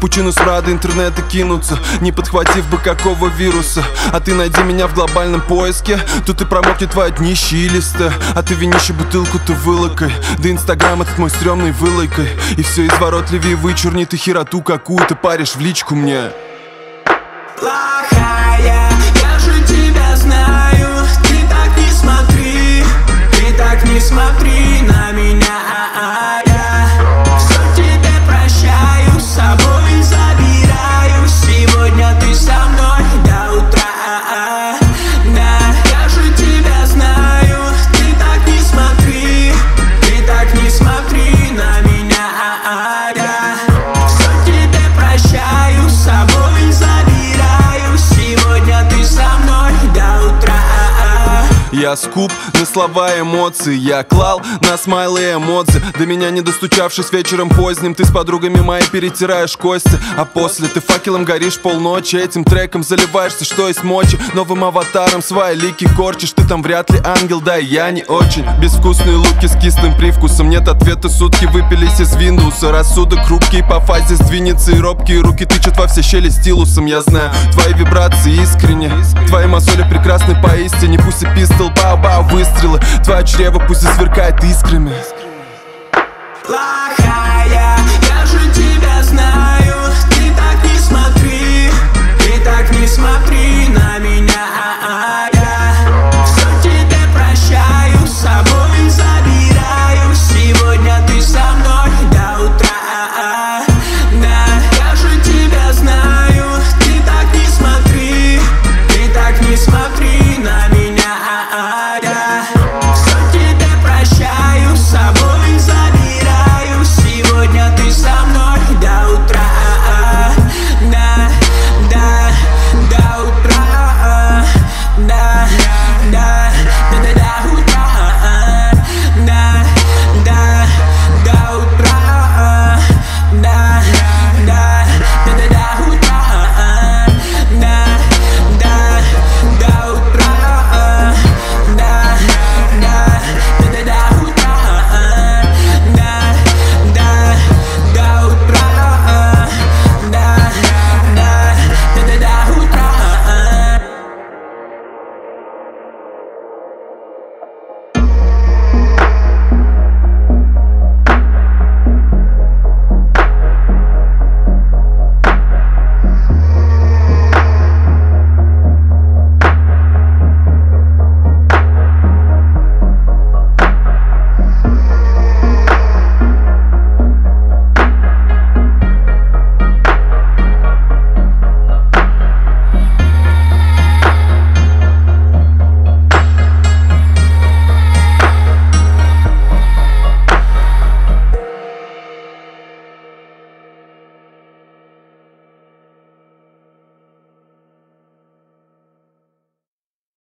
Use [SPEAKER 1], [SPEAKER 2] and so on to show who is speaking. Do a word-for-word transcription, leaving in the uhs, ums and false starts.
[SPEAKER 1] пучину смрада интернета кинуться, не подхватив бы какого вируса. А ты найди меня в глобальном поиске, тут и промокнет твоя днище и листа. А ты винище бутылку-то вылокай, да инстаграм этот мой стрёмный вылайкой. И все изворотливее вычурни ты хероту какую-то паришь в личку мне.
[SPEAKER 2] Плохая, я же тебя знаю. Ты так не смотри, ты так не смотри на меня. Я все тебе прощаю, с собой забираю. Сегодня ты со мной до утра. Да, я же тебя знаю. Ты так не смотри, ты так не смотри на меня. Я все тебе прощаю, с собой забираю. Сегодня ты со мной до утра.
[SPEAKER 1] Я скуп на слова и эмоции, я клал на смайлы и эмодзи. До меня не достучавшись вечером поздним, ты с подругами моей перетираешь кости. А после ты факелом горишь полночи, этим треком заливаешься, что есть мочи. Новым аватаром свои лики корчишь, ты там вряд ли ангел, да и я не очень. Безвкусные луки с кислым привкусом, нет ответа, сутки выпились из Windows. Рассудок хрупкий по фазе сдвинется, и робкие руки тычут во все щели стилусом. Я знаю, твои вибрации искренне, твои мозоли прекрасны поистине. Пусть и пистол, бау-бау, выстрелы, твое чрево пусть и сверкает искрами.
[SPEAKER 2] Плохая.